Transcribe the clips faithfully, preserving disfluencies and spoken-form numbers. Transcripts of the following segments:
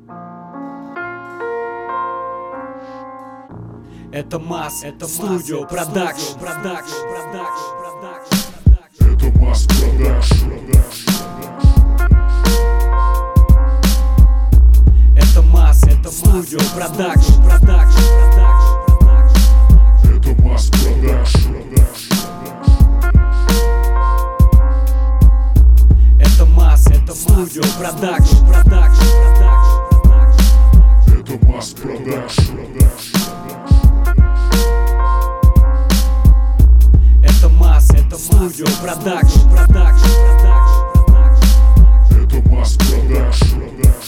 Это масс, это студио, продакшн, продакшн, продакшн, продакшн. Это масс продакшн. Это масс, это студио, продакшн, продакшн, продакшн. Это масс продакшн. Это масс, это студио, продакшн, продакшн, продакшн. Это масс продакшн. Это масс, это студио, продакшн, продакшн, продакшн. Это масс продакшн.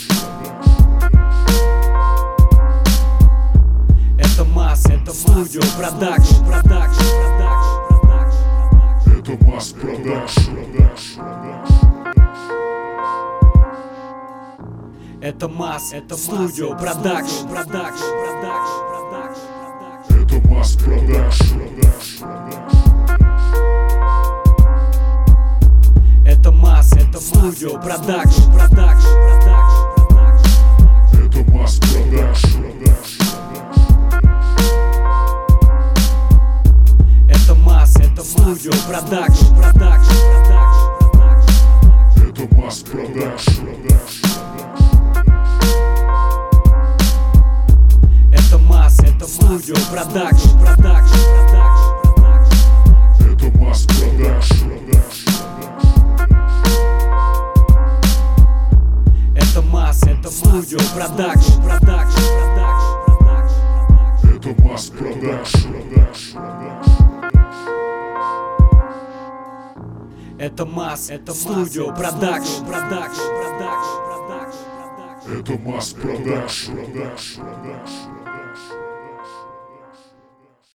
Это масс, это студио, продакшн, продакшн, продакшн. Это масс продакшн. Это масс, это студио, продакшн, продакшн, продакшн, продакшн. Это масс продакшн. Это масс, это студио, продакшн, продакшн, продакшн. Это масс продакшн. Это масс, это студио, продакшн, продакшн, продакшн. Это масс продакшн. Это масс, это студио, продакшн, продакшн, продакшн. Это масс продакшн. Это масс, это студио, продакшн, продакшн, продакшн. Это масс продакшн. Это масс, это студио, продакшн, продакшн, продакшн, продакшн. Это масс продакшн.